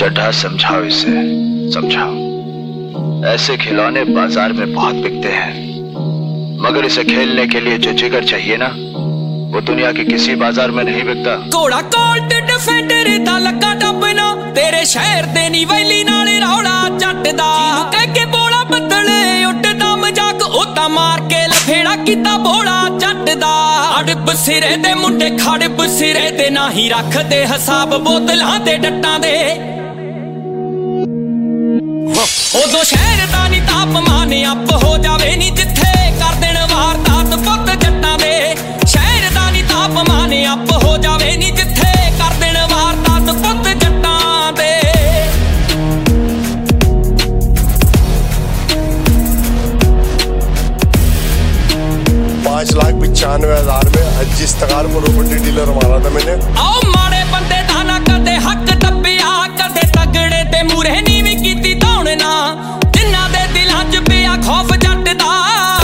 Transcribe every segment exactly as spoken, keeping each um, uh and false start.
चड्ढा समझाओ इसे, समझाओ। ऐसे खिलौने बाजार में बहुत बिकते हैं, मगर इसे खेलने के लिए जो जिगर चाहिए ना, वो दुनिया के किसी बाजार में नहीं बिकता। घोड़ा कोल्ट डिफेंडर दा लगा डबना, तेरे शहर दे नी वैली नाले रौला जट दा। कह के बोला बदले उठदा मजाक, ओदा मार के लफेड़ा कीता बोला जट दा। अड़ब सिरे दे मुंडे खड़ब सिरे दे, नाही रखदे हिसाब बोतलां दे डट्टां दे। उदों शहर दा नी तापमान अप हो जावे नी, जिथे कर देण वारदात पुत जट्टां दे। शहर दा नी तापमान अप हो जावे नी, जिथे कर देण वारदात पुत जट्टां दे। पांच लाख पचानवे हजार में जिस तकार प्रॉपर्टी डीलर मारा था मैंने। आओ माड़े बंदे दा ना कदे हक दबिया, कदे तगड़े ते मूरे नी भी कीती दौड़ना, जिन्हां दे दिलां च पिया खौफ जट दा।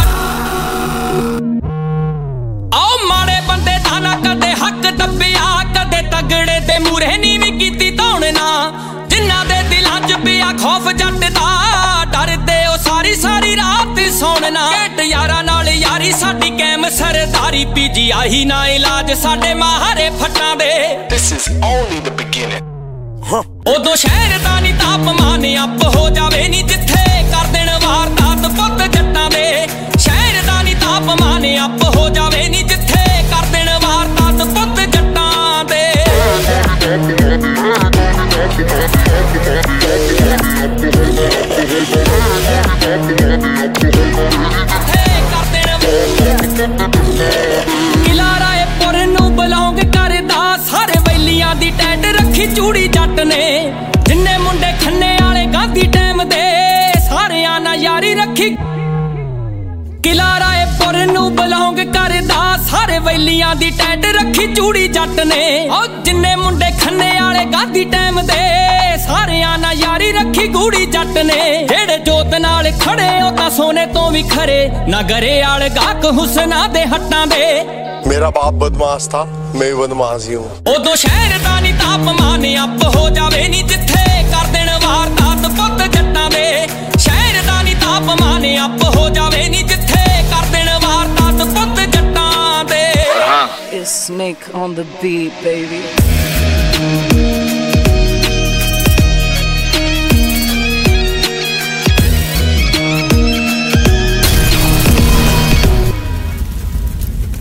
आओ माड़े बंदे दा ना कदे हक दबिया, कदे तगड़े ते मूरे नी भी कीती दौड़ना, जिन्हां दे दिलां च पिया खौफ जट दा। डरदे ओ सारी सारी रात सौणना, कैट यारां नाल यारी साडी कैम सरदारी, पीजीआई ना इलाज साडे माहरे फट्टां दे। This is only the beginning. उदों शहर दा नी तापमान अप हो जावे नी, जिथे कर देण वारदात पुत जट्टां दे। शहर दा नी तापमान अप हो जावे नी, जिथे कर देण वारदात पुत जट्टां दे। किला रायपुर नूं बिलोंग करदा, सारे वैलियां दी टैट रखी चूड़ी जट ने। जिन्ने मुंडे खन्ने आले गांधी टैम दे, सारियां ना यारी रखी। किला रायपुर नूं बिलोंग करदा, सारे वैलियां दी टैट रखी चूड़ी जट ने। ओ जिन्ने मुंडे खन्ने आले गांधी टैम दे, सारियां ना यारी रखी गूड़ी जट ने। जेड़े जोत नाल खड़े ओ तां सोने तो भी खरे, ना गरे आल गाक हुसना दे हट्टां दे। मेरा बाप बदमाश था, मैं भी बदमाश ही हूँ। उदों शहर दा नी तापमान अप हो जावे नी, जिथे कर देण वारदात पुत जट्टां दे। शहर दा नी तापमान अप हो जावे नी, जिथे कर देण वारदात पुत जट्टां दे। It's Snake on the beat, baby.